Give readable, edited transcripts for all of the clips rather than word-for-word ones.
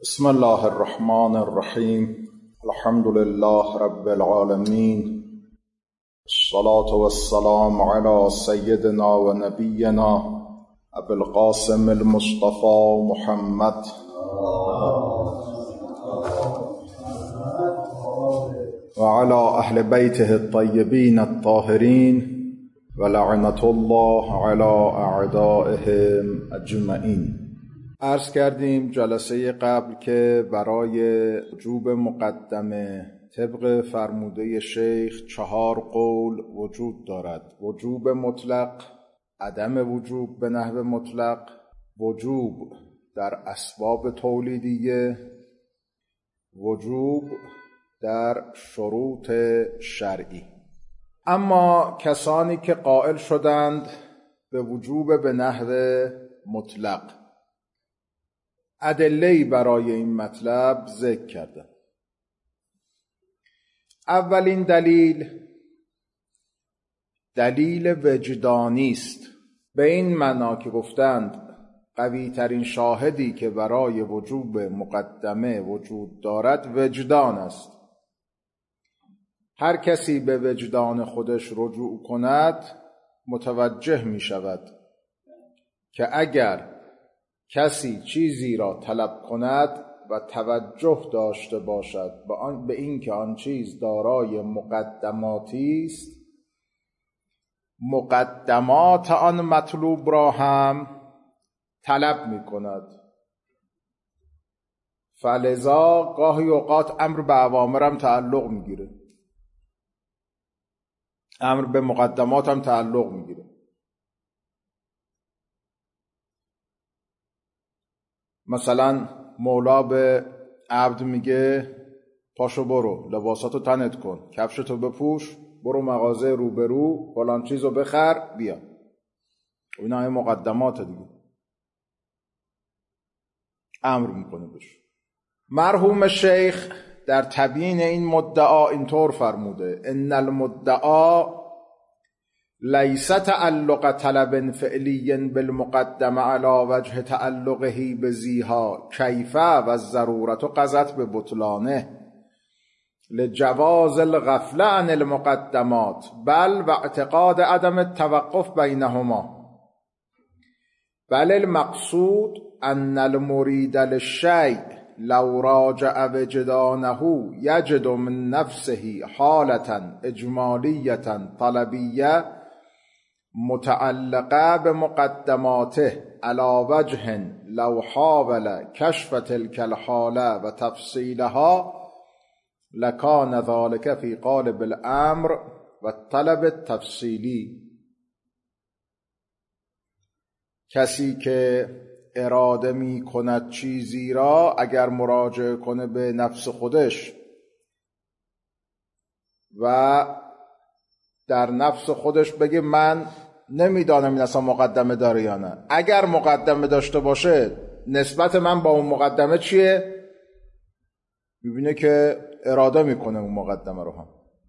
بسم الله الرحمن الرحیم. الحمد لله رب العالمین، الصلاة والسلام على سیدنا و نبینا ابی القاسم المصطفى محمد و على اهل بیته الطیبین الطاهرین و لعنة الله على اعدائهم اجمعین. عرض کردیم جلسه قبل که برای وجوب مقدمه طبق فرموده شیخ 4 قول وجود دارد: وجوب مطلق، عدم وجوب به نحو مطلق، وجوب در اسباب تولیدیه، وجوب در شروط شرعی. اما کسانی که قائل شدند به وجوب به نحو مطلق، ادله‌ای برای این مطلب ذکر کردند. اولین دلیل وجدانی است، به این معنا که گفتند قوی ترین شاهدی که برای وجوب مقدمه وجود دارد وجدان است. هر کسی به وجدان خودش رجوع کند متوجه می شود که اگر کسی چیزی را طلب کند و توجه داشته باشد به این که آن چیز دارای مقدماتی است، مقدمات آن مطلوب را هم طلب می کند. فلذا گاهی اوقات امر به اوامر هم تعلق می گیره، امر به مقدمات هم تعلق می گیره. مثلا مولا به عبد میگه پاشو برو لباساتو تنت کن، کفشتو بپوش، برو مغازه روبرو فلان چیزو بخر بیا. اینا همه مقدمات دیگه، امر میکنه بهش. مرحوم شیخ در تبیین این مدعا اینطور فرموده: ان المدعا لیس تعلق طلب فعلی بالمقدمه علی وجه تعلقه بزیها کیف و الضرورت قضت به بطلانه لجواز الغفله عن المقدمات بل و اعتقاد عدم التوقف بینهما، بل المقصود ان المرید للشیء لو راجع وجدانه یجد من نفسه حالة اجمالیة طلبیه متعلقه بمقدماته على وجه لو حاول کشف تلك الحاله و تفصیلها لکان ذلك فی قالب الامر و طلب التفصیلی. کسی که اراده می کند چیزی را اگر مراجعه کنه به نفس خودش و در نفس خودش بگه من نمیدانم این اصلا مقدمه داره یا نه، اگر مقدمه داشته باشه نسبت من با اون مقدمه چیه؟ میبینه که اراده میکنه اون مقدمه رو هم.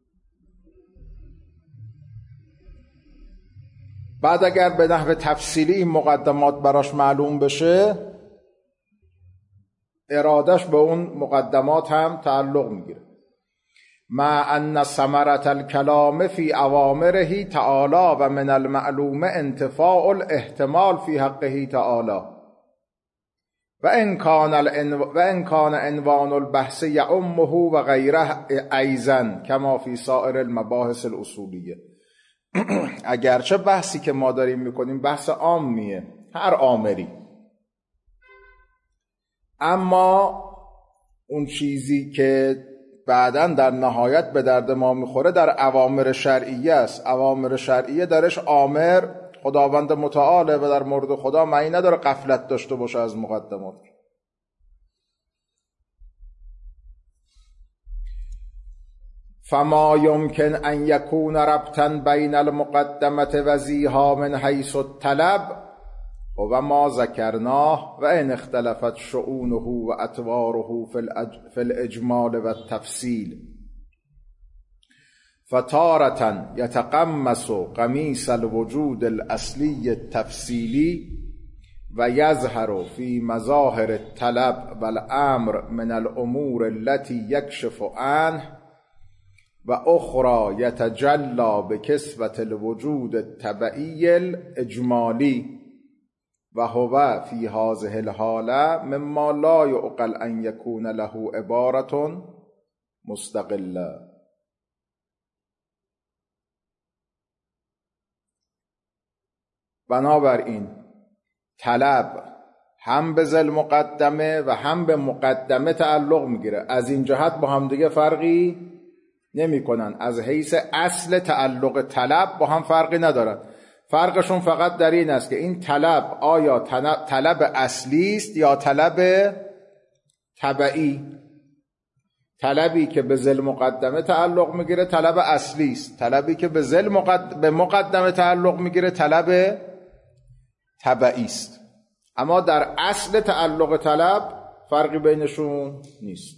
بعد اگر به نحو تفصیلی این مقدمات براش معلوم بشه ارادش به اون مقدمات هم تعلق میگیره. مع ان ثمرة الکلام فی اوامره تعالی و من المعلوم انتفاع الاحتمال فی حقه تعالی و ان کان عنوان البحث یعمه و غیره ایضا کما فی سایر المباحث الاصولیه. اگرچه بحثی که ما داریم میکنیم بحث عامیه، هر آمری، اما اون چیزی که بعداً در نهایت به درد ما میخوره در اوامر شرعیه است. اوامر شرعیه درش آمر خداوند متعاله و در مورد خدا معنی نداره غفلت داشته باشه از مقدمات. فما يمكن ان يكون ربطا بين المقدمه و زیها من حیث الطلب و ما ذکرناه و ان اختلفت شؤونه و اطواره فی الاجمال و التفصیل فتارة یتقمص قمیص الوجود الاصلی التفصیلی و یظهر فی مظاهر الطلب و الامر من الامور التي یکشف عنه و اخرى یتجلی بکسوة الوجود الطبعی الاجمالی و هو فی هذه الحاله مما لا یعقل ان یکون له عبارة مستقله. بنابراین طلب هم به ذل مقدمه و هم به مقدمه تعلق میگیره. از این جهت با هم دیگه فرقی نمی کنن. از حیث اصل تعلق طلب با هم فرقی ندارن. فرقشون فقط در این است که این طلب آیا طلب اصلی است یا طلب تبعی. طلبی که به ذل مقدمه تعلق میگیره طلب اصلی است. طلبی که به مقدمه تعلق میگیره طلب تبعی است. اما در اصل تعلق طلب فرقی بینشون نیست.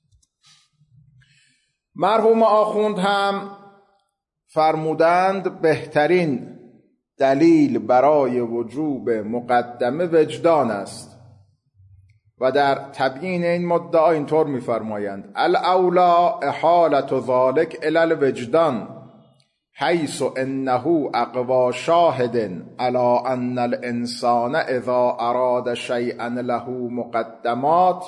مرحوم آخوند هم فرمودند بهترین دلیل برای وجوب مقدمه وجدان است و در تبیین این مدعا اینطور می‌فرمایند الاولا احالة ذلك الی الوجدان حیث انه اقوى شاهد علی ان الانسان اذا اراد شیئا له مقدمات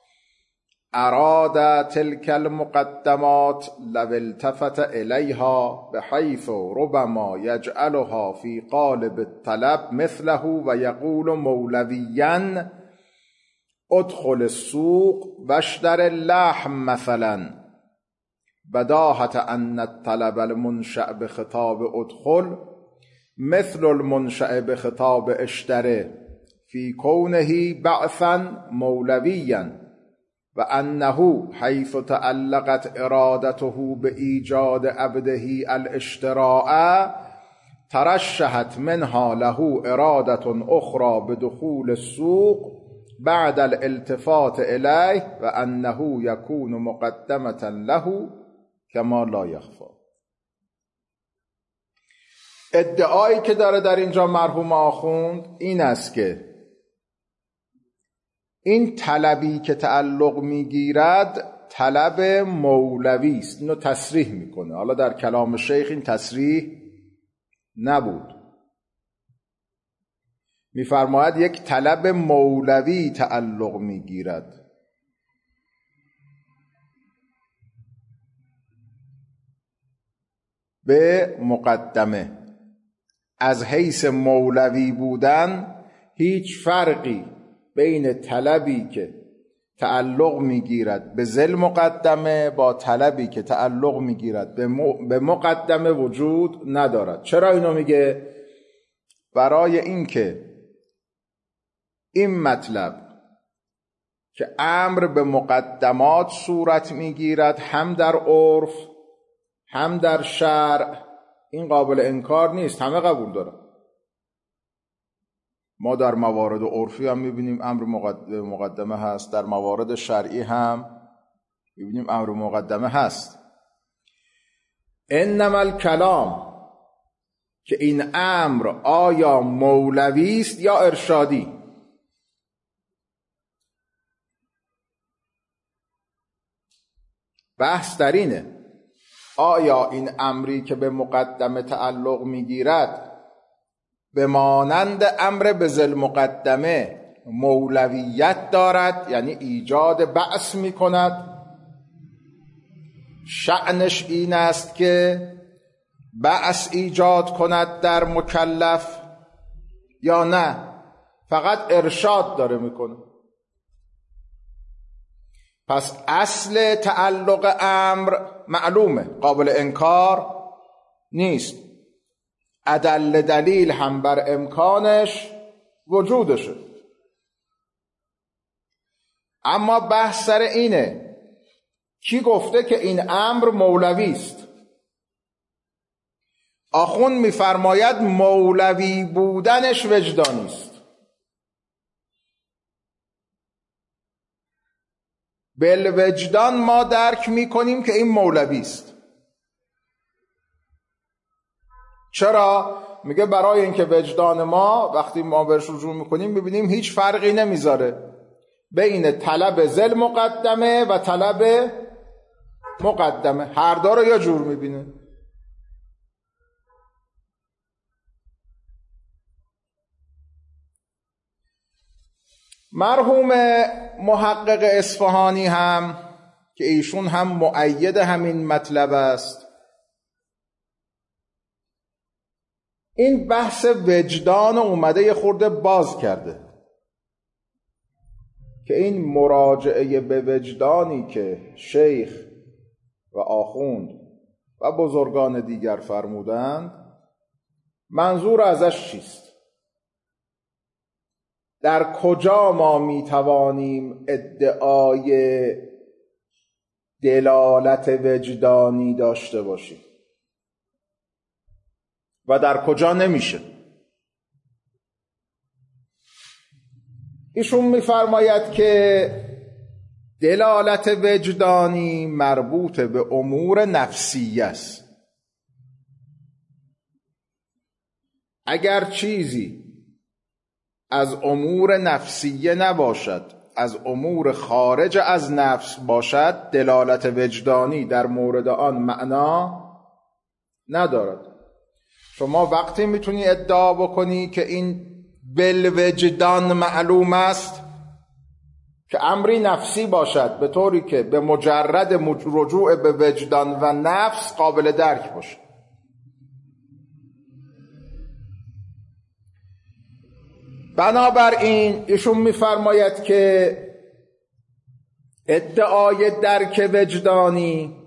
اراد تلك المقدمات لو التفت الیها بحیث ربما یجعلها فی قالب الطلب مثله و یقول مولویا ادخل السوق واشتر اللحم مثلا بداهة ان الطلب المنشأ بخطاب ادخل مثل المنشأ بخطاب اشتره فی کونه بعثا مولویا و انه حیث تعلقت ارادته بایجاد عبده الاشتراء ترشحت منها له اراده اخرى بدخول السوق بعد الالتفات الیه و انه یکون مقدمة له کما لا یخفی. ادعایی که داره در اینجا مرحوم آخوند این است که این طلبی که تعلق میگیرد طلب مولوی است. اینو تصریح میکنه. حالا در کلام شیخ این تصریح نبود. میفرماید یک طلب مولوی تعلق میگیرد. به مقدمه. از حیث مولوی بودن هیچ فرقی بین طلبی که تعلق میگیرد به ذل مقدمه با طلبی که تعلق میگیرد به مقدمه وجود ندارد. چرا اینو میگه؟ برای اینکه این مطلب که امر به مقدمات صورت میگیرد هم در عرف هم در شرع این قابل انکار نیست. همه قبول دارن. ما در موارد عرفی هم میبینیم امر مقدمه هست، در موارد شرعی هم میبینیم امر مقدمه هست. انما الکلام که این امر آیا مولوی است یا ارشادی. بحث در اینه آیا این امری که به مقدمه تعلق میگیرد به مانند امر به ذل مقدمه مولویت دارد، یعنی ایجاد بعث می کند، شأنش این است که بعث ایجاد کند در مکلف، یا نه فقط ارشاد داره میکنه. پس اصل تعلق امر معلومه، قابل انکار نیست. ادل دلیل هم بر امکانش وجودشه. اما بحث سر اینه کی گفته که این امر مولوی است؟ آخوند میفرماید مولوی بودنش وجدانی است. بالوجدان ما درک میکنیم که این مولوی است. چرا؟ میگه برای اینکه وجدان ما وقتی ما بهش رجوع میکنیم ببینیم هیچ فرقی نمیذاره بین طلب ذل مقدمه و طلب مقدمه، هر دو رو یه جور میبینه. مرحوم محقق اصفهانی هم که ایشون هم مؤید همین مطلب است، این بحث وجدان اومده یه خورده باز کرده که این مراجعه به وجدانی که شیخ و آخوند و بزرگان دیگر فرمودند منظور ازش چیست؟ در کجا ما میتوانیم ادعای دلالت وجدانی داشته باشیم و در کجا نمیشه؟ ایشون میفرماید که دلالت وجدانی مربوط به امور نفسیه است. اگر چیزی از امور نفسیه نباشد، از امور خارج از نفس باشد، دلالت وجدانی در مورد آن معنا ندارد. شما وقتی میتونی ادعا بکنی که این بالوجدان معلوم است که امری نفسی باشد، به طوری که به مجرد رجوع به وجدان و نفس قابل درک باشد. بنابراین ایشون میفرماید که ادعای درک وجدانی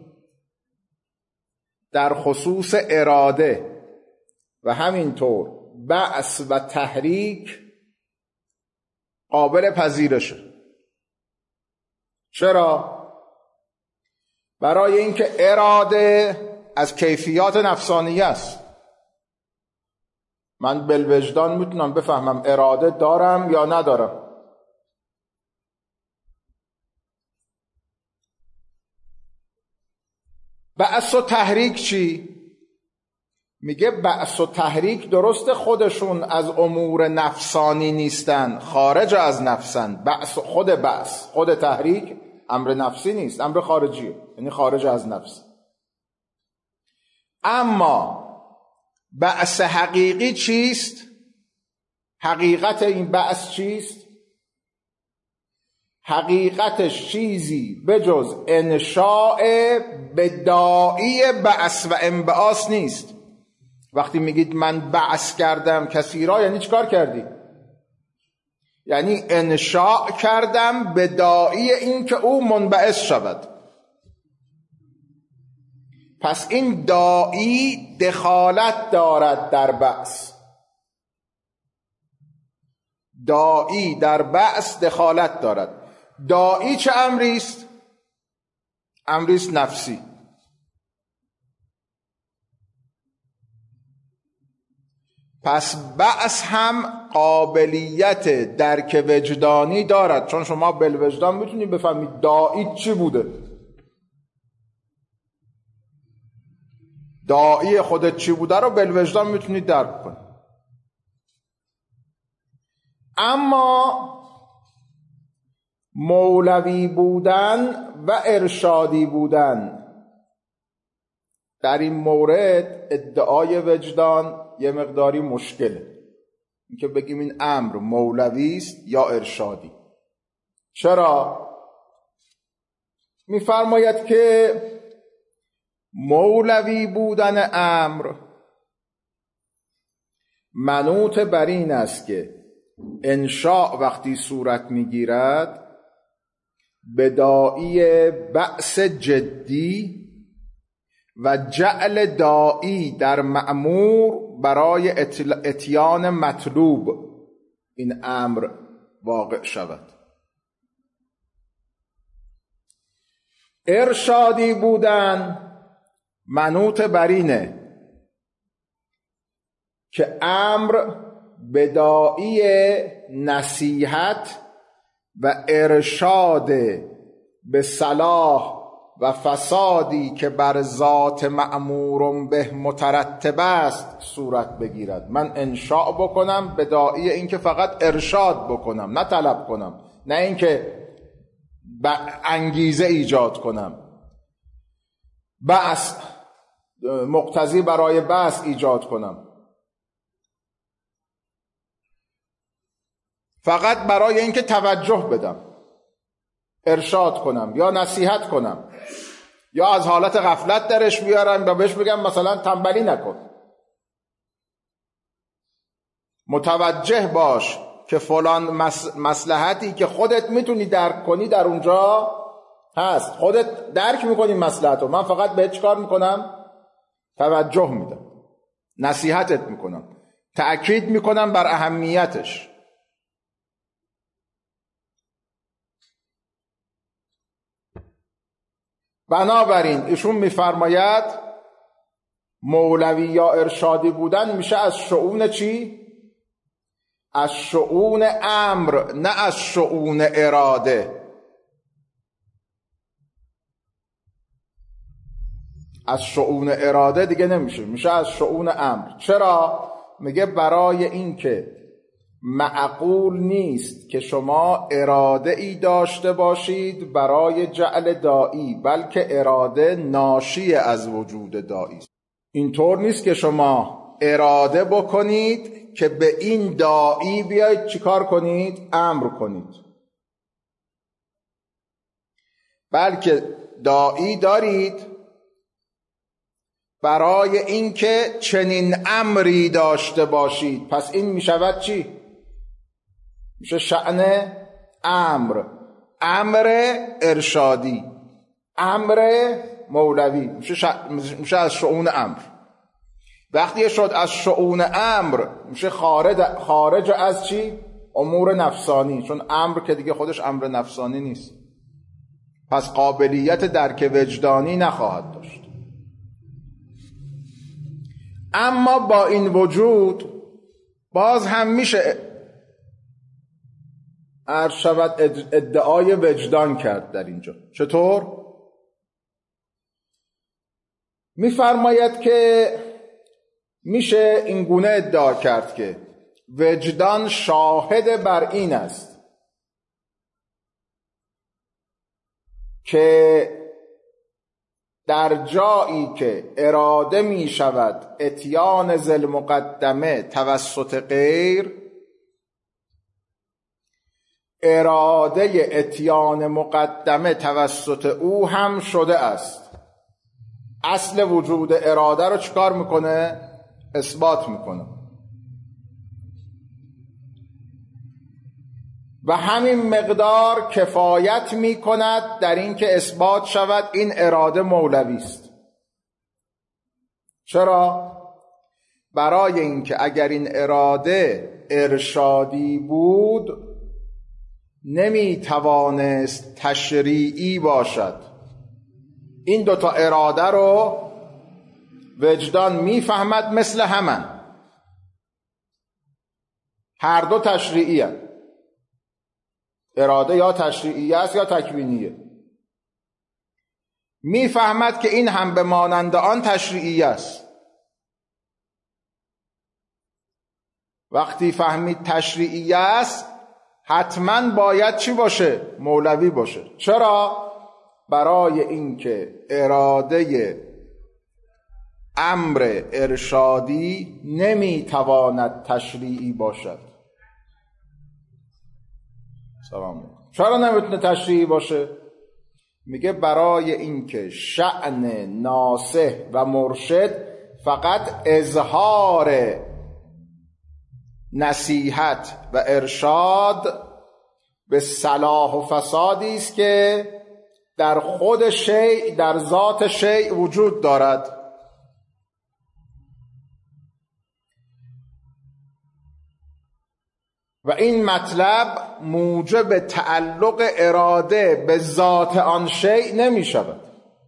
در خصوص اراده و همینطور بعث و تحریک قابل پذیرشه. چرا؟ برای اینکه اراده از کیفیات نفسانی است. من بالوجدان میتونم بفهمم اراده دارم یا ندارم. بعث و تحریک چی؟ میگه بعث و تحریک درست خودشون از امور نفسانی نیستن، خارج از نفسن. بعث خود تحریک امر نفسی نیست، امر خارجیه، یعنی خارج از نفس. اما بعث حقیقی چیست؟ حقیقت این بعث چیست؟ حقیقتش چیزی به جز انشاء بدائی بعث و انبعاث نیست. وقتی میگید من بعث کردم کسی را، یعنی چیکار کردی؟ یعنی انشاء کردم بدائی این که او منبعث شود. پس این داعی دخالت دارد در بعث. داعی در بعث دخالت دارد. داعی چه امری است؟ امری است نفسی. پس بعث هم قابلیت درک وجدانی دارد، چون شما بالوجدان میتونید بفهمید داعی چی بوده، داعی خودت چی بوده رو بالوجدان میتونید درک کنید. اما مولوی بودن و ارشادی بودن، در این مورد ادعای وجدان یه مقداری مشکله، اینکه بگیم این امر مولوی است یا ارشادی. چرا؟ میفرماید که مولوی بودن امر منوط بر این است که انشاء وقتی صورت میگیرد بدائی بعث جدی و جعل داعی در مأمور برای اتیان مطلوب این امر واقع شود. ارشادی بودن منوط بر اینه که امر بدائی نصیحت و ارشاد به صلاح و فسادی که بر ذات مأمور به مترتب است صورت بگیرد. من انشاء بکنم به داعی اینکه فقط ارشاد بکنم، نه طلب کنم، نه اینکه انگیزه ایجاد کنم، بحث مقتضی برای بحث ایجاد کنم، فقط برای اینکه توجه بدم، ارشاد کنم یا نصیحت کنم یا از حالت غفلت درش بیارم و بهش بگم مثلا تنبلی نکن. متوجه باش که فلان مصلحتی که خودت میتونی درک کنی در اونجا هست، خودت درک میکنی مصلحت رو، من فقط به چیکار میکنم؟ توجه میدم، نصیحتت میکنم، تأکید میکنم بر اهمیتش. بنابراین ایشون میفرماید مولوی یا ارشادی بودن میشه از شؤون چی؟ از شؤون امر، نه از شؤون اراده. از شؤون اراده دیگه نمیشه، میشه از شؤون امر. چرا؟ میگه برای اینکه معقول نیست که شما اراده ای داشته باشید برای جعل داعی، بلکه اراده ناشی از وجود داعی است. اینطور نیست که شما اراده بکنید که به این داعی بیاید چیکار کنید؟ امر کنید، بلکه داعی دارید برای اینکه چنین امری داشته باشید. پس این میشود چی؟ میشه شأن امر، امر ارشادی، امر مولوی، میشه از شؤون امر. وقتی شد از شؤون امر میشه خارج از چی؟ امور نفسانی، چون امر که دیگه خودش امر نفسانی نیست، پس قابلیت درک وجدانی نخواهد داشت. اما با این وجود باز هم میشه عرض شود ادعای وجدان کرد در اینجا. چطور؟ میفرماید که میشه این گونه ادعا کرد که وجدان شاهد بر این است که در جایی که اراده می شود اتیان ذی مقدمه توسط غیر، اراده اتیان مقدمه توسط او هم شده است. اصل وجود اراده رو چیکار میکنه؟ اثبات میکنه. و همین مقدار کفایت میکند در این که اثبات شود این اراده مولوی است. چرا؟ برای اینکه اگر این اراده ارشادی بود نمیتوانست تشریعی باشد. این دوتا اراده رو وجدان میفهمد مثل همان، هر دو تشریعی هست. اراده یا تشریعی است یا تکوینیه. میفهمد که این هم به مانند آن تشریعی است. وقتی فهمید تشریعی است حتما باید چی باشه؟ مولوی باشه. چرا؟ برای اینکه اراده امر ارشادی نمیتواند تشریعی باشد. سلام. چرا نمیتونه تشریعی باشه؟ میگه برای اینکه شأن ناصح و مرشد فقط اظهار نصیحت و ارشاد به صلاح و فسادی است که در خود شیء، در ذات شیء وجود دارد. و این مطلب موجب تعلق اراده به ذات آن شیء نمی شود.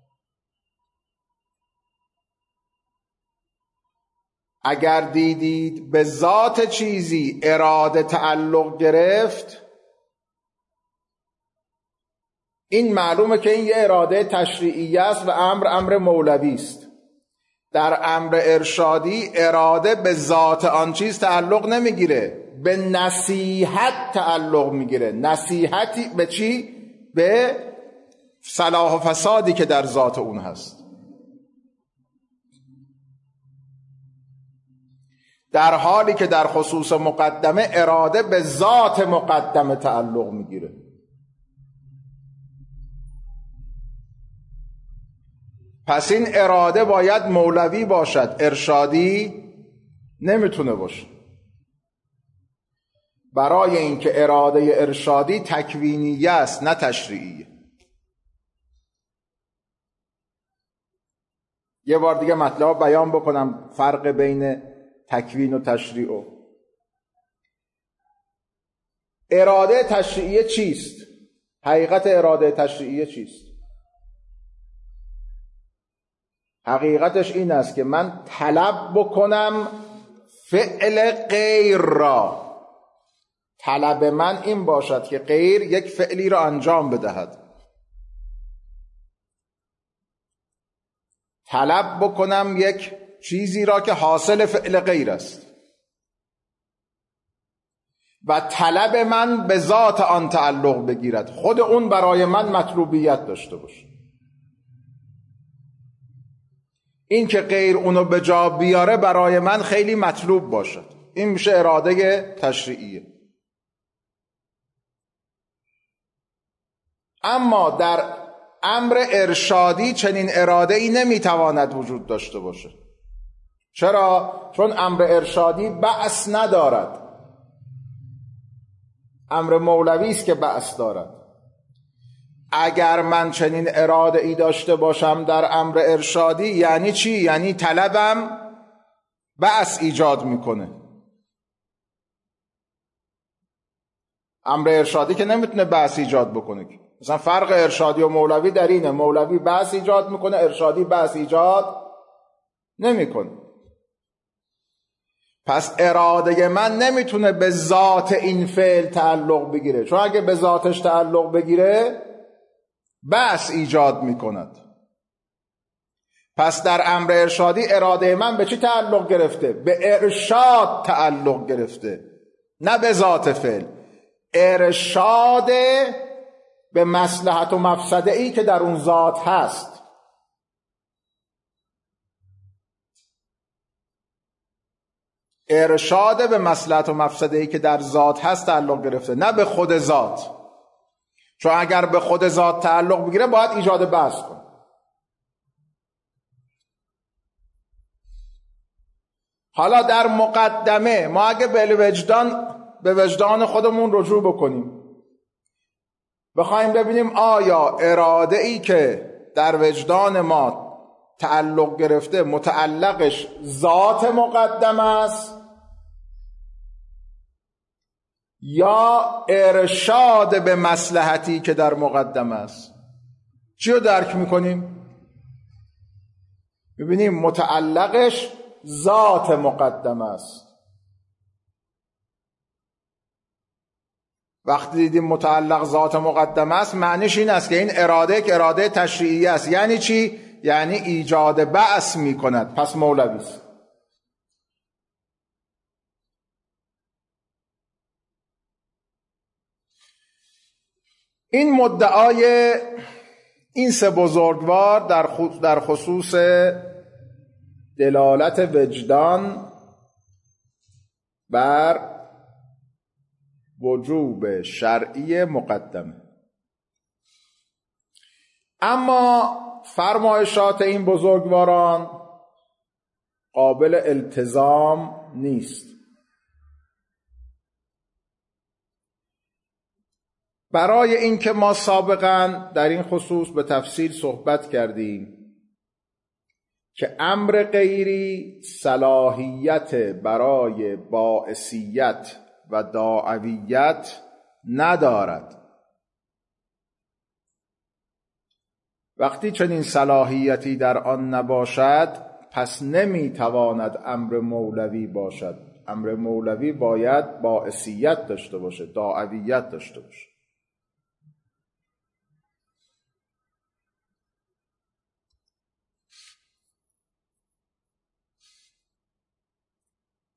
اگر دیدید به ذات چیزی اراده تعلق گرفت، این معلومه که این یه اراده تشریعی است و امر مولوی است. در امر ارشادی اراده به ذات آن چیز تعلق نمیگیره، به نصیحت تعلق میگیره. نصیحتی به چی؟ به صلاح و فسادی که در ذات اون هست. در حالی که در خصوص مقدمه اراده به ذات مقدمه تعلق میگیره. پس این اراده باید مولوی باشد، ارشادی نمیتونه باشه. برای اینکه اراده ارشادی تکوینیه است نه تشریعیه. یه بار دیگه مطلب بیان بکنم، فرق بین تکوین و تشریع. اراده تشریعیه چیست؟ حقیقت اراده تشریعیه چیست؟ حقیقتش این است که من طلب بکنم فعل غیر را. طلب من این باشد که غیر یک فعلی را انجام بدهد. طلب بکنم یک چیزی را که حاصل فعل غیر است و طلب من به ذات آن تعلق بگیرد، خود اون برای من مطلوبیت داشته باشه. این که غیر اونو به جا بیاره برای من خیلی مطلوب باشد، این میشه اراده تشریعیه. اما در امر ارشادی چنین اراده ای نمیتواند وجود داشته باشه. چرا؟ چون امر ارشادی بأس ندارد. امر مولوی است که بأس دارد. اگر من چنین اراده ای داشته باشم در امر ارشادی یعنی چی؟ یعنی طلبم بأس ایجاد میکنه. امر ارشادی که نمیتونه بأس ایجاد بکنه. مثلا فرق ارشادی و مولوی در اینه، مولوی بحث ایجاد میکنه، ارشادی بحث ایجاد نمیکنه. پس اراده من نمیتونه به ذات این فعل تعلق بگیره، چون اگه به ذاتش تعلق بگیره بحث ایجاد میکند. پس در امر ارشادی اراده من به چی تعلق گرفته؟ به ارشاد تعلق گرفته، نه به ذات فعل. ارشاد به مصلحت و مفسده ای که در اون ذات هست. ارشاد به مصلحت و مفسده ای که در ذات هست تعلق گرفته، نه به خود ذات. چون اگر به خود ذات تعلق بگیره باید ایجاد بحث کنه. حالا در مقدمه ما اگه به وجدان خودمون رجوع بکنیم، بخوایم ببینیم آیا اراده ای که در وجدان ما تعلق گرفته متعلقش ذات مقدمه است یا ارشاد به مصلحتی که در مقدمه است. چی رو درک میکنیم؟ ببینیم متعلقش ذات مقدمه است. وقتی دیدیم متعلق ذات مقدمه است معنیش این است که این اراده که اراده تشریعی است. یعنی چی؟ یعنی ایجاد بأس می کند. پس مولوی است. این مدعای این سه بزرگوار در خصوص دلالت وجدان بر وجوب شرعی مقدمه. اما فرمایشات این بزرگواران قابل التزام نیست. برای اینکه ما سابقا در این خصوص به تفصیل صحبت کردیم که امر غیری صلاحیت برای باعثیت و داعویت ندارد. وقتی چنین صلاحیتی در آن نباشد پس نمیتواند امر مولوی باشد. امر مولوی باید باعثیت داشته باشه، داعویت داشته باشه.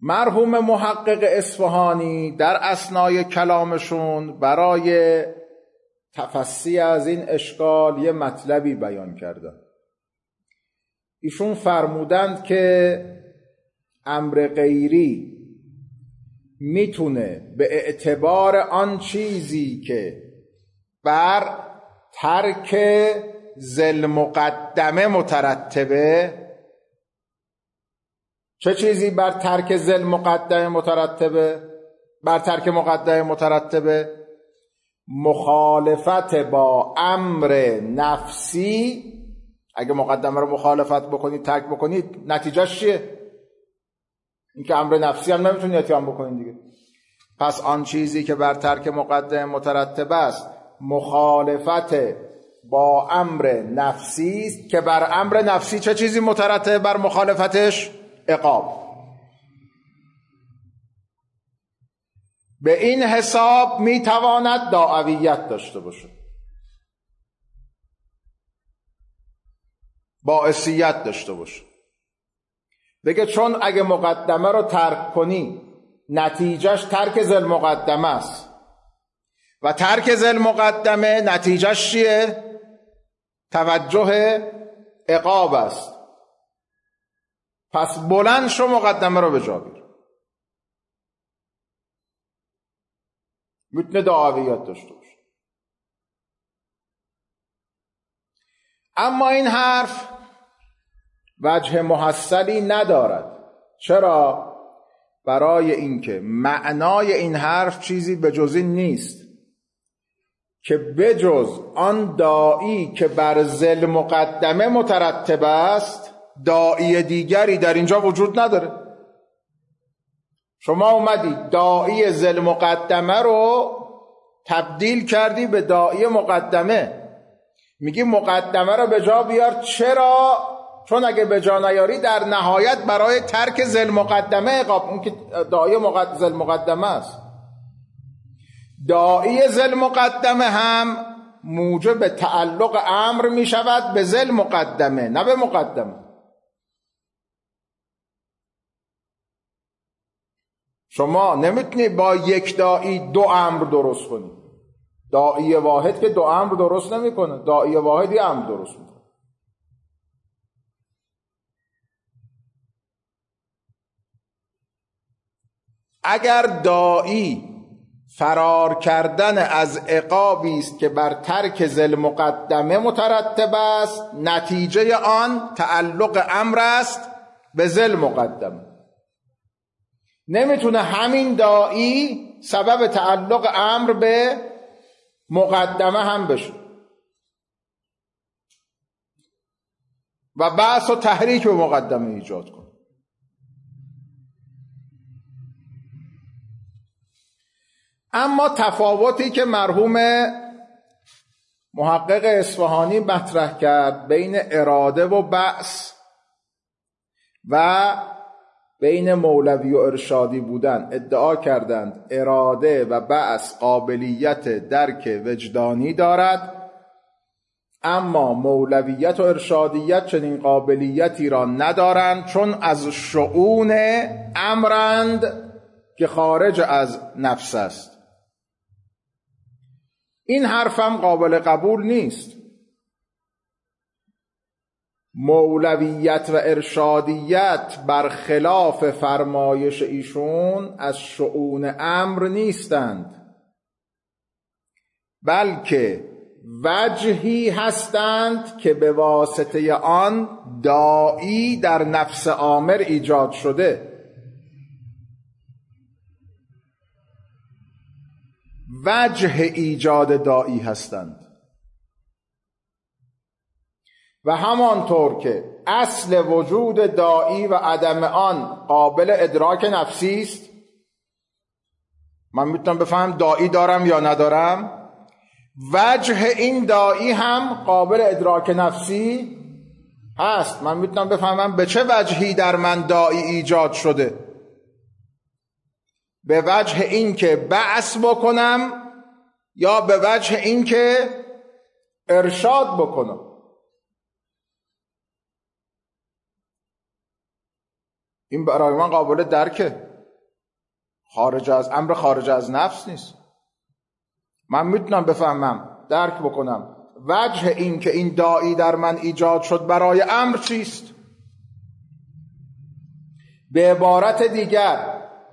مرحوم محقق اصفهانی در اثنای کلامشون برای تفصیل از این اشکال یه مطلبی بیان کردن. ایشون فرمودند که امر غیری میتونه به اعتبار آن چیزی که بر ترک ذی مقدمه مترتبه. چه چیزی بر ترک ذی مقدمه مترتبه؟ بر ترک مقدمه مترتبه مخالفت با امر نفسی. اگه مقدمه رو مخالفت بکنید، ترک بکنید، نتیجهش چیه؟ اینکه امر نفسی هم نمیتونید اتیان بکنید دیگه. پس آن چیزی که بر ترک مقدمه مترتب است مخالفت با امر نفسی است که بر امر نفسی چه چیزی مترتب بر مخالفتش؟ عقاب. به این حساب میتواند دعویت داشته باشه، باعثیت داشته باشه. بگه چون اگه مقدمه رو ترک کنی نتیجهش ترک ذی مقدمه است و ترک ذی مقدمه نتیجهش چیه؟ توجه عقاب است. پس بلند شو مقدمه رو به جا بیار. میتونه دعویت داشته باشه. اما این حرف وجه محصلی ندارد. چرا؟ برای اینکه معنای این حرف چیزی به جز این نیست که بجز آن داعی که بر ذی مقدمه مترتب است داعی دیگری در اینجا وجود نداره. شما اومدی داعی ذی مقدمه رو تبدیل کردی به داعی مقدمه، میگی مقدمه رو به جا بیار. چرا؟ چون اگه به جا نیاری در نهایت برای ترک ذی مقدمه عقاب، اون که داعی ذی مقدمه است. داعی ذی مقدمه هم موجب تعلق امر می شود به ذی مقدمه، نه به مقدمه. شما نمیتونی با یک داعی دو امر درست کنی. داعی واحد که دو امر درست نمیکنه، داعی واحد یه امر درست میکنه. اگر داعی فرار کردن از عقابی است که بر ترک ذی مقدمه مترتب است، نتیجه آن تعلق امر است به ذی مقدمه. نمیتونه همین داعی سبب تعلق امر به مقدمه هم بشه و بحث و تحریک به مقدمه ایجاد کنه. اما تفاوتی که مرحوم محقق اصفهانی مطرح کرد بین اراده و بعث و بین مولوی و ارشادی بودن، ادعا کردند اراده و بعث قابلیت درک وجدانی دارد، اما مولویت و ارشادیت چنین قابلیتی را ندارند، چون از شؤون امرند که خارج از نفس است. این حرفم قابل قبول نیست. مولویت و ارشادیت برخلاف فرمایش ایشون از شؤون امر نیستند، بلکه وجهی هستند که به واسطه آن داعی در نفس آمر ایجاد شده. وجه ایجاد داعی هستند و همانطور که اصل وجود داعی و عدم آن قابل ادراک نفسی است، من میتونم بفهم داعی دارم یا ندارم، وجه این داعی هم قابل ادراک نفسی هست. من میتونم بفهمم به چه وجهی در من داعی ایجاد شده، به وجه این که بعث بکنم یا به وجه این که ارشاد بکنم. این برای من قابل درکه. امر خارج از نفس نیست. من میتونم بفهمم، درک بکنم وجه این که این داعی در من ایجاد شد برای امر چیست. به عبارت دیگر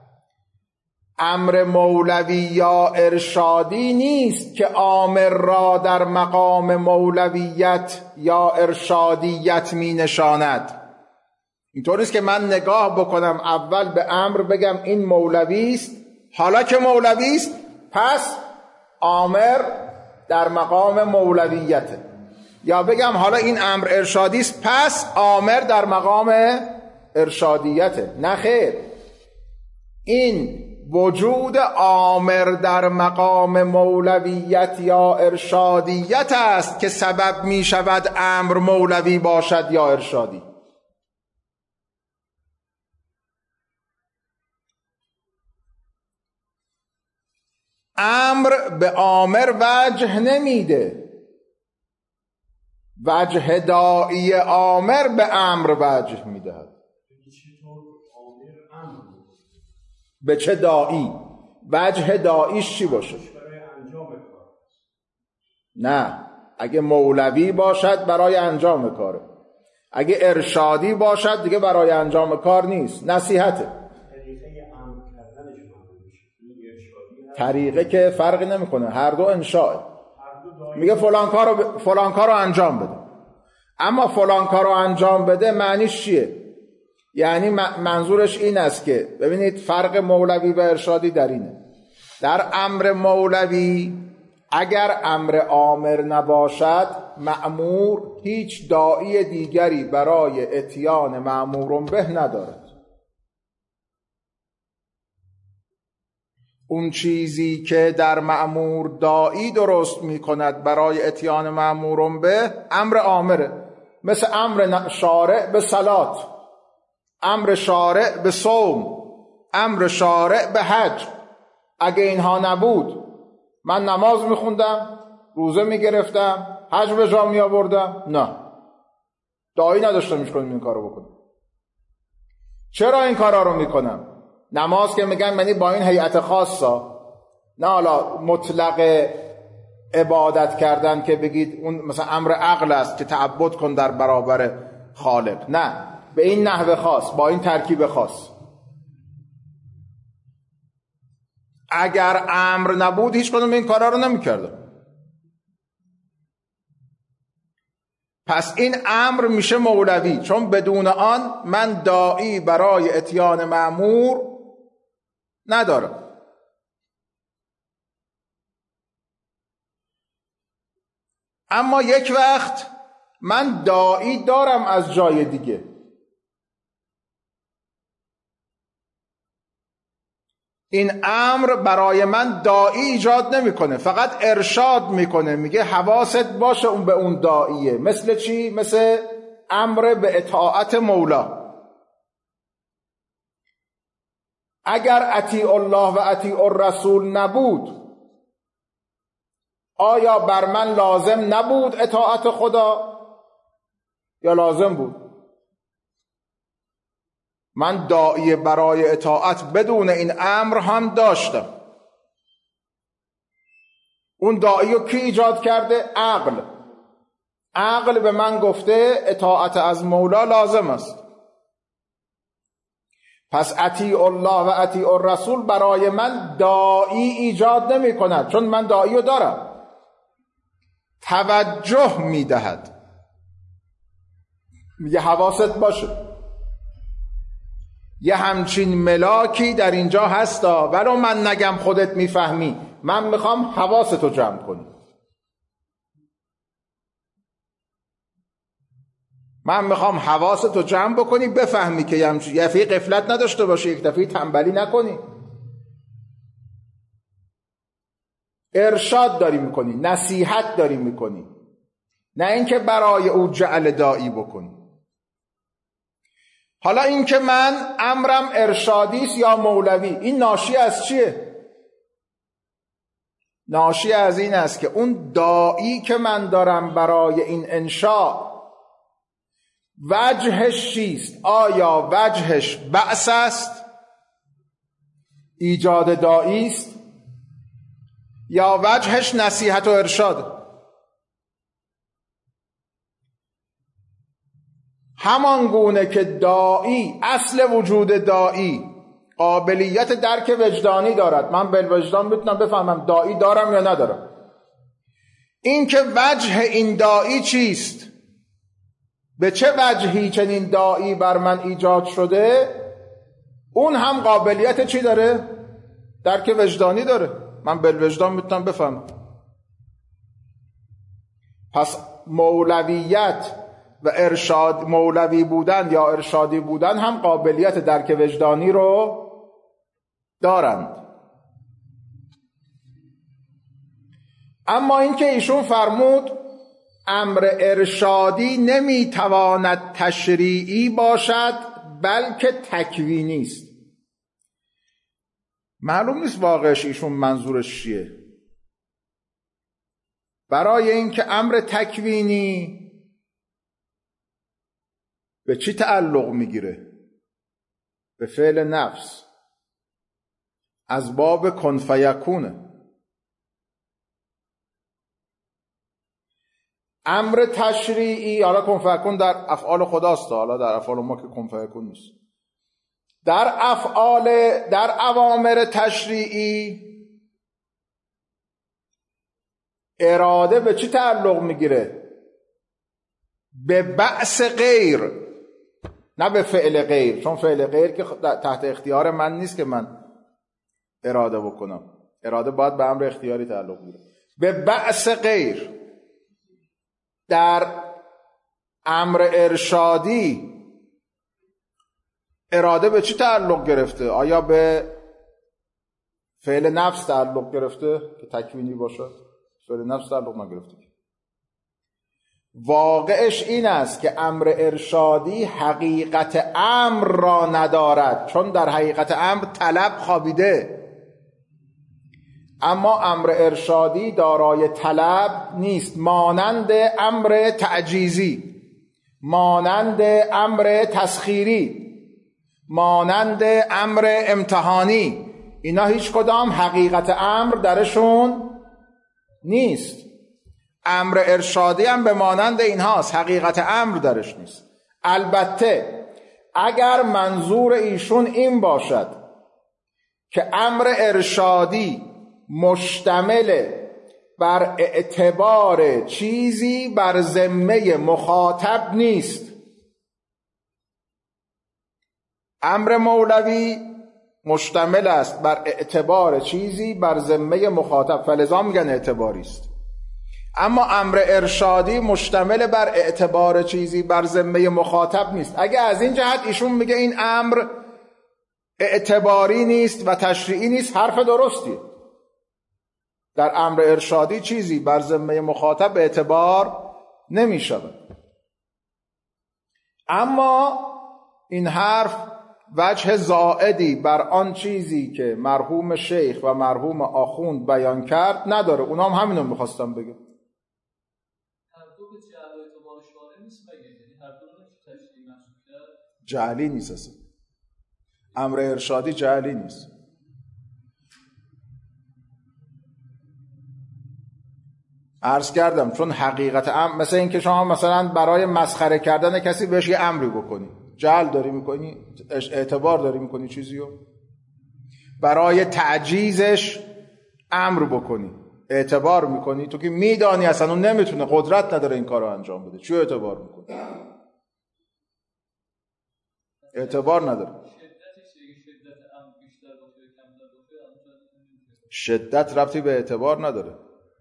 امر مولوی یا ارشادی نیست که آمر را در مقام مولویت یا ارشادیت می نشاند. اینطور نیست که من نگاه بکنم اول به امر بگم این مولوی است، حالا که مولوی است پس آمر در مقام مولویته، یا بگم حالا این امر ارشادی است پس آمر در مقام ارشادیته. نه خیر، این وجود آمر در مقام مولویت یا ارشادیت است که سبب می شود امر مولوی باشد یا ارشادی. امر به آمر وجه نمیده، وجه داعی آمر به امر وجه میدهد. به چه داعی؟ وجه داعیش چی باشه؟ نه، اگه مولوی باشد برای انجام کاره، اگه ارشادی باشد دیگه برای انجام کار نیست، نصیحته. طریقه که فرقی نمیکنه، هر دو انشاءه. میگه فلان کارو انجام بده، اما فلان کارو انجام بده معنیش چیه؟ یعنی منظورش این است که ببینید فرق مولوی و ارشادی در اینه. در امر مولوی اگر امر آمر نباشد، مأمور هیچ داعی دیگری برای اتیان مأمور به ندارد. اون چیزی که در مأمور داعی درست می کند برای اتیان مأمور به، امر آمره. مثل امر شارع به صلات، امر شارع به صوم، امر شارع به حج. اگه اینها نبود من نماز میخوندم، روزه میگرفتم، حج به جا می آوردم؟ نه، داعی نداشتم میکنم این کارو بکنم. چرا این کارا رو میکنم؟ نماز که میگن یعنی با این هیئت خاصا، نه حالا مطلق عبادت کردن که بگید اون مثلا امر عقل است که تعبد کن در برابر خالق، نه، به این نحو خاص، با این ترکیب خاص. اگر امر نبود هیچ کدوم این کارا رو نمیکردم. پس این امر میشه مولوی، چون بدون آن من داعی برای اتیان مأمور ندارم. اما یک وقت من داعی دارم از جای دیگه. این امر برای من داعی ایجاد نمیکنه، فقط ارشاد میکنه، میگه حواست باشه اون به اون داعیه. مثل چی؟ مثل امر به اطاعت مولا. اگر اطیع الله و اطیع الرسول نبود، آیا بر من لازم نبود اطاعت خدا یا لازم بود؟ من داعی برای اطاعت بدون این امر هم داشتم. اون داعی رو کی ایجاد کرده؟ عقل. عقل به من گفته اطاعت از مولا لازم است. پس اطیع الله و اطیع الرسول برای من داعی ایجاد نمی کند، چون من داعی رو دارم. توجه می دهد، میگه حواست باشه یه همچین ملاکی در اینجا هستا، ولو من نگم خودت میفهمی، من میخوام حواستو جمع کنی. من میخوام حواستو جمع بکنی، بفهمی که یه دفعه غفلت نداشته باشی، یک دفعه تنبلی نکنی. ارشاد داری میکنی، نصیحت داری میکنی، نه اینکه برای او جعل داعی بکنی. حالا این که من امرم ارشادی است یا مولوی، این ناشی از چیه؟ ناشی از این است که اون داعی که من دارم برای این انشاء وجهش چیست؟ آیا وجهش بعث است ایجاد داعی است یا وجهش نصیحت و ارشاد؟ همان گونه که داعی، اصل وجود داعی قابلیت درک وجدانی دارد، من بالوجدان میتونم بفهمم داعی دارم یا ندارم. این که وجه این داعی چیست، به چه وجهی چنین داعی بر من ایجاد شده، اون هم قابلیت چی داره؟ درک وجدانی داره. من بالوجدان میتونم بفهمم. پس مولویت و ارشاد، مولوی بودن یا ارشادی بودن هم قابلیت درک وجدانی رو دارند. اما اینکه ایشون فرمود امر ارشادی نمیتواند تشریعی باشد بلکه تکوینی است، معلوم نیست واقعش ایشون منظورش چیه. برای اینکه امر تکوینی به چی تعلق میگیره؟ به فعل نفس، از باب کن فیکونه. امر تشریعی، حالا کن فیکون در افعال خداست، حالا در افعال ما که کن فیکون نیست. در اوامر تشریعی اراده به چی تعلق میگیره؟ به بعث غیر، نه به فعل غیر، چون فعل غیر که تحت اختیار من نیست که من اراده بکنم. اراده باید به امر اختیاری تعلق بگیره. به بعث غیر. در امر ارشادی اراده به چی تعلق گرفته؟ آیا به فعل نفس تعلق گرفته که تکوینی باشه؟ فعل نفس تعلق نگرفته. واقعش این است که امر ارشادی حقیقت امر را ندارد، چون در حقیقت امر طلب خوابیده. اما امر ارشادی دارای طلب نیست، مانند امر تعجیزی، مانند امر تسخیری، مانند امر امتحانی. اینا هیچ کدام حقیقت امر درشون نیست. امر ارشادی هم به مانند اینهاست، حقیقت امر درش نیست. البته اگر منظور ایشون این باشد که امر ارشادی مشتمل بر اعتبار چیزی بر ذمه مخاطب نیست، امر مولوی مشتمل است بر اعتبار چیزی بر ذمه مخاطب، فلذا میگن اعتباری است. اما امر ارشادی مشتمل بر اعتبار چیزی بر ذمه مخاطب نیست. اگه از این جهت ایشون میگه این امر اعتباری نیست و تشریعی نیست، حرف درستیه. در امر ارشادی چیزی بر ذمه مخاطب اعتبار نمی شود. اما این حرف وجه زائدی بر آن چیزی که مرحوم شیخ و مرحوم آخوند بیان کرد نداره. اونا هم همینو میخواستم بگم. جعلی نیست اصلا. امر ارشادی جعلی نیست. عرض کردم چون حقیقت امر، مثل این که شما مثلا برای مسخره کردن کسی بهش یه امری بکنی، جعل داری میکنی، اعتبار داری میکنی چیزیو. برای تعجیزش امر بکنی، اعتبار میکنی، تو که میدانی اصلا اون نمیتونه، قدرت نداره این کارو انجام بده، چی اعتبار میکنی؟ اعتبار نداره. شدت ربطی به اعتبار نداره.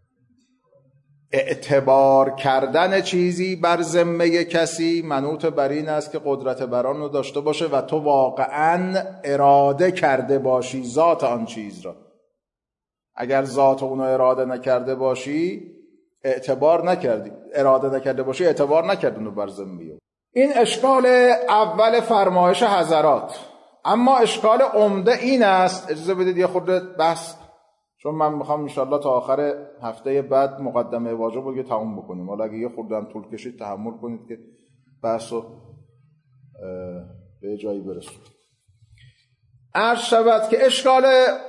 اعتبار کردن چیزی بر ذمه کسی منوط بر این است که قدرت بر آن رو داشته باشه و تو واقعا اراده کرده باشی ذات آن چیز را. اگر ذات اون رو اراده نکرده باشی اعتبار نکردی، اراده نکرده باشی اعتبار نکردی اون رو بر ذمه. این اشکال اول فرمایش حضرات. اما اشکال عمده این است، اجازه بدید یه خورده بحث، چون من میخوام انشالله تا آخر هفته بعد مقدمه واجب رو تموم بکنیم. حالا اگه یه خورده هم طول کشید تحمل کنید که بحث رو به جایی برسونیم. عرض شود که اشکال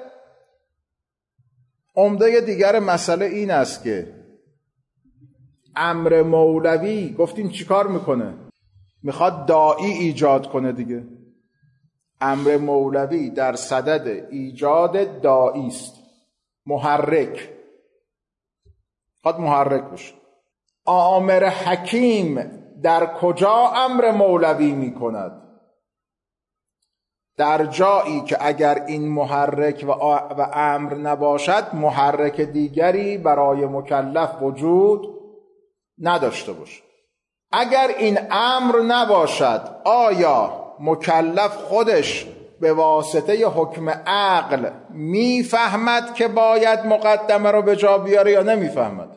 عمده دیگر مسئله این است که امر مولوی گفتیم چیکار میکنه؟ میخواد داعی ایجاد کنه دیگه. امر مولوی در صدد ایجاد داعی است، محرک، میخواد محرک بشه. آمر حکیم در کجا امر مولوی میکند؟ در جایی که اگر این محرک و امر نباشد محرک دیگری برای مکلف وجود نداشته باشه. اگر این امر نباشد آیا مکلف خودش به واسطه حکم عقل میفهمد که باید مقدمه رو به جا بیاره یا نمیفهمد؟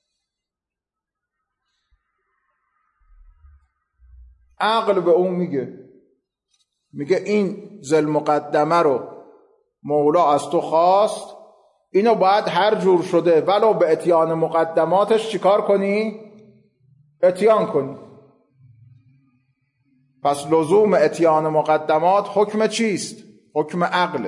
عقل به اون میگه این ذل مقدمه رو مولا از تو خواست، اینو باید هر جور شده ولو به اتیان مقدماتش چیکار کنی؟ اتیان کنی. پس لزوم اتیان مقدمات حکم چیست؟ حکم عقل.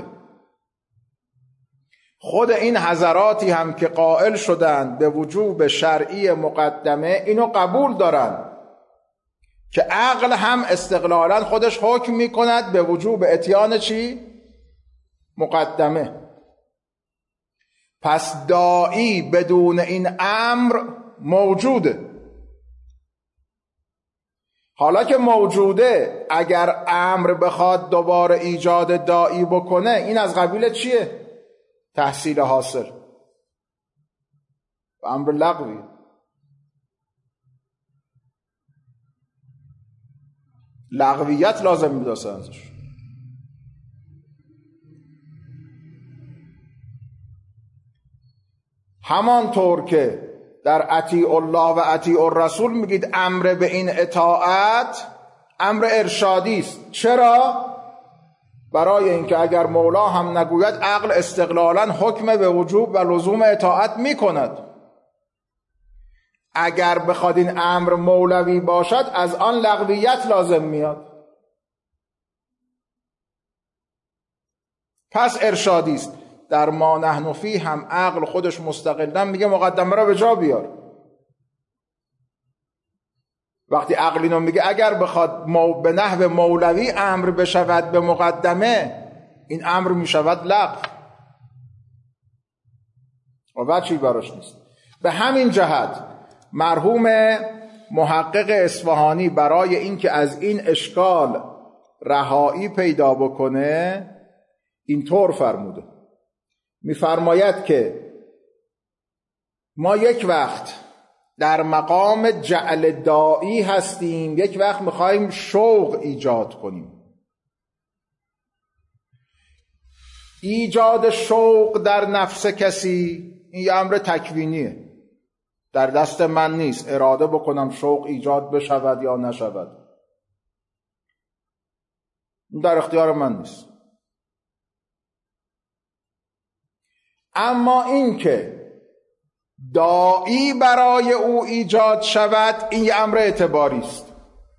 خود این حضراتی هم که قائل شدند به وجوب شرعی مقدمه اینو قبول دارن که عقل هم استقلالا خودش حکم میکند به وجوب اتیان چی؟ مقدمه. پس داعی بدون این امر موجوده. حالا که موجوده اگر امر بخواد دوباره ایجاد داعی بکنه این از قبیل چیه؟ تحصیل حاصل. امر لغوی. لغویت لازم میداسه ازش. همانطور که در اطیع الله و اطیع الرسول میگید امر به این اطاعت امر ارشادی است. چرا؟ برای اینکه اگر مولا هم نگوید عقل استقلالا حکم به وجوب و لزوم اطاعت میکند. اگر بخواد این امر مولوی باشد از آن لغویت لازم میاد. پس ارشادی است. در ما نحن فیه هم عقل خودش مستقلا میگه مقدمه را به جا بیار. وقتی عقل اینو میگه اگر بخواد به نحو مولوی امر بشود به مقدمه این امر میشود لغو و وجهی براش نیست. به همین جهت مرحوم محقق اصفهانی برای اینکه از این اشکال رهایی پیدا بکنه اینطور فرموده. میفرماید که ما یک وقت در مقام جعل داعی هستیم، یک وقت میخوایم شوق ایجاد کنیم. ایجاد شوق در نفس کسی این یه امر تکوینیه، در دست من نیست اراده بکنم شوق ایجاد بشود یا نشود، در اختیار من نیست. اما این که داعی برای او ایجاد شود این یه امر اعتباری است.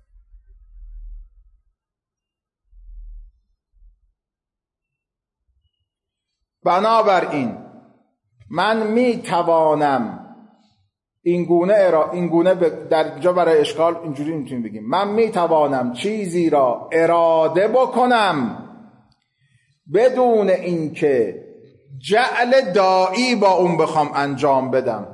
بنابراین من می توانم این گونه در اینجا برای اشکال اینجوری میتونیم بگیم من می توانم چیزی را اراده بکنم بدون اینکه جعل داعی با اون بخوام انجام بدم.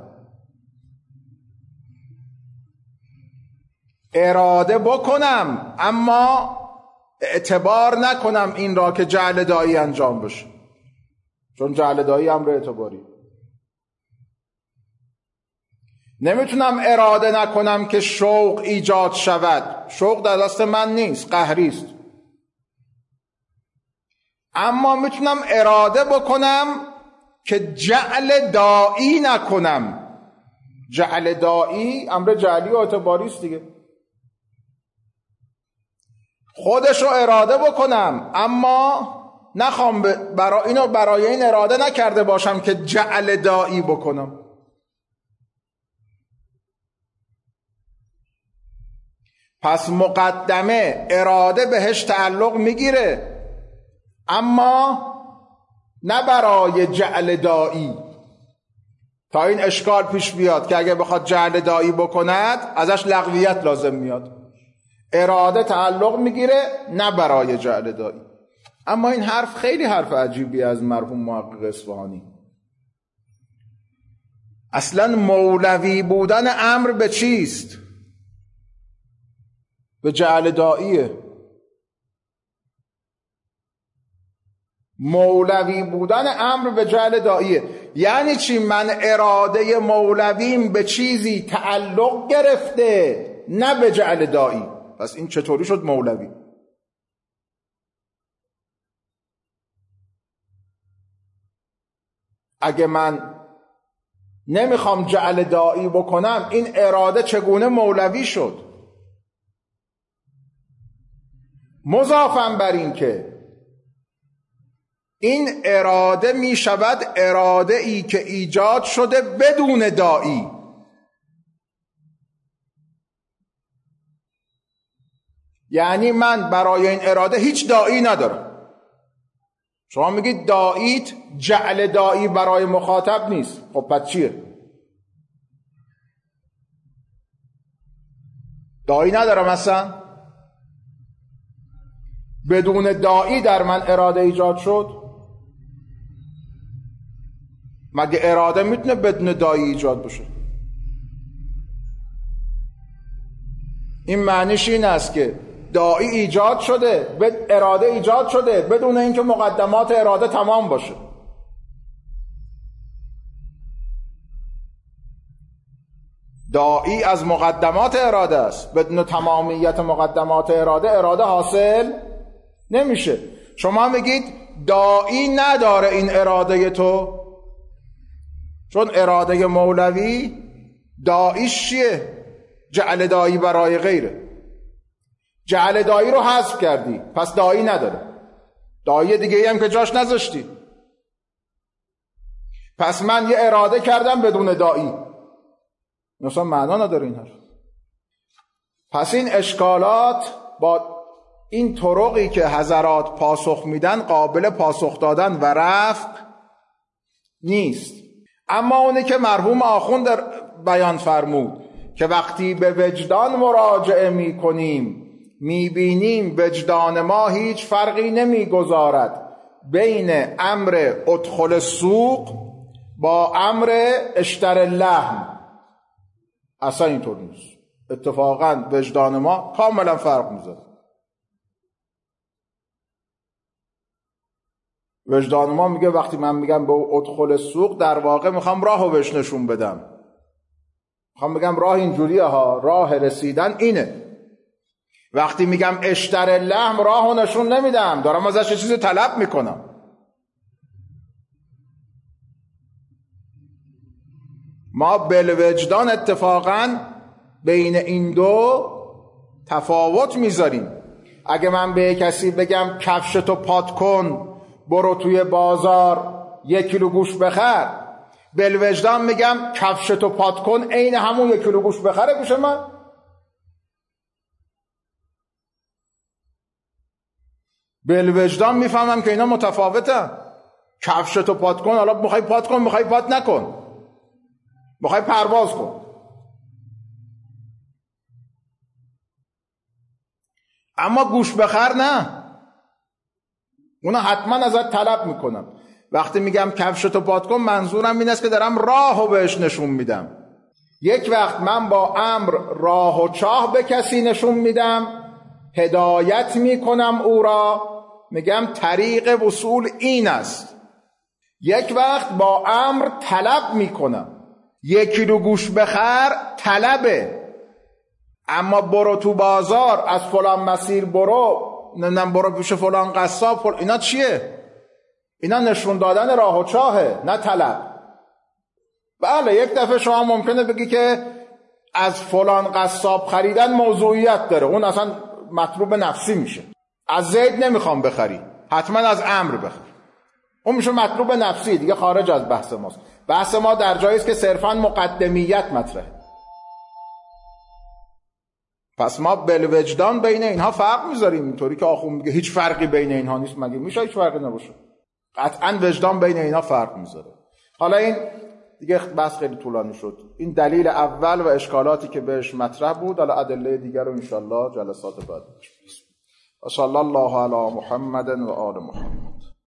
اراده بکنم اما اعتبار نکنم این را که جعل داعی انجام بشه، چون جعل داعی امر اعتباری. نمیتونم اراده نکنم که شوق ایجاد شود، شوق در دست من نیست، قهری است. اما میتونم اراده بکنم که جعل داعی نکنم. جعل داعی امر جعلی و اعتباری است دیگه. خودش رو اراده بکنم اما نخوام برای این اراده نکرده باشم که جعل داعی بکنم. پس مقدمه اراده بهش تعلق میگیره اما نه برای جعل داعی. تا این اشکال پیش بیاد که اگه بخواد جعل داعی بکند ازش لغویت لازم میاد، اراده تعلق میگیره نه برای جعل داعی. اما این حرف خیلی حرف عجیبی از مرحوم محقق اصفهانی. اصلا مولوی بودن امر به چیست؟ به جعل داعیه. مولوی بودن امر به جعل داعیه یعنی چی؟ من اراده مولویم به چیزی تعلق گرفته نه به جعل داعی. پس این چطوری شد مولوی؟ اگه من نمیخوام جعل داعی بکنم این اراده چگونه مولوی شد؟ مضافاً بر این که این اراده می شود اراده ای که ایجاد شده بدون داعی. یعنی من برای این اراده هیچ داعی ندارم. شما میگید داعیت جعل داعی برای مخاطب نیست. خب پس چیه؟ داعی ندارم اصلا؟ بدون داعی در من اراده ایجاد شد؟ مگه اراده میتونه بدون داعی ایجاد بشه؟ این معنیش این است که داعی ایجاد شده، اراده ایجاد شده بدون اینکه مقدمات اراده تمام باشه. داعی از مقدمات اراده است. بدون تمامیت مقدمات اراده حاصل نمیشه. شما میگید داعی نداره این اراده تو، چون اراده مولوی داعیش چیه؟ جعل داعی برای غیره. جعل داعی رو حذف کردی پس داعی نداره. داعی دیگه هم که جاش نذاشتی. پس من یه اراده کردم بدون داعی، مثلا معنا نداره این حرف. پس این اشکالات با این طرقی که حضرات پاسخ میدن قابل پاسخ دادن و رفع نیست. اما اونی که مرحوم آخوند در بیان فرمود که وقتی به وجدان مراجعه میکنیم میبینیم وجدان ما هیچ فرقی نمیگذارد بین امر ادخل السوق با امر اشتر اللحم. اصلا اینطور نیست. اتفاقا وجدان ما کاملا فرق میذاره. وجدان ما میگه وقتی من میگم به ادخل السوق در واقع میخوام راهو بهش نشون بدم، میخوام بگم راه اینجوریه ها، راه رسیدن اینه. وقتی میگم اشتر اللحم راهو نشون نمیدم، دارم ازش یه چیزی طلب میکنم. ما بالوجدان اتفاقا بین این دو تفاوت میذاریم. اگه من به کسی بگم کفشتو پات کن برو توی بازار 1 کیلو گوشت بخر، بالوجدان میگم کفشتو پات کن عین همون 1 کیلو گوشت بخره پیش من؟ بالوجدان میفهمم که اینا متفاوتن. کفشتو پات کن، حالا میخوای پات کن میخوای پات نکن، میخوای پرواز کن. اما گوشت بخر نه، اونا حتما ازت طلب میکنم. وقتی میگم کفشتو پات کن منظورم این است که دارم راهو بهش نشون میدم. یک وقت من با امر راه و چاه به کسی نشون میدم، هدایت میکنم او را، میگم طریق وصول این است. یک وقت با امر طلب میکنم، 1 کیلو گوشت بخر طلبه، اما برو تو بازار از فلان مسیر برو پیش فلان قصاب اینا چیه؟ اینا نشون دادن راه و چاهه نه طلب. بله یک دفعه شما ممکنه بگی که از فلان قصاب خریدن موضوعیت داره، اون اصلا مطلوب نفسی میشه. از زید نمیخوام بخری، حتما از عمرو بخر، اون میشه مطلوب نفسی، دیگه خارج از بحث ماست. بحث ما در جایی است که صرفا مقدمیت مطرحه. پس ما بالوجدان بین اینها فرق میذاریم. اینطوری که آخون میگه هیچ فرقی بین اینها نیست، مگه میشه هیچ فرقی نباشه؟ قطعا وجدان بین اینها فرق میذاره. حالا این دیگه بحث خیلی طولانی شد. این دلیل اول و اشکالاتی که بهش مطرح بود. حالا ادله دیگر رو انشالله جلسات بعد. صلی الله علی محمد و آل محمد.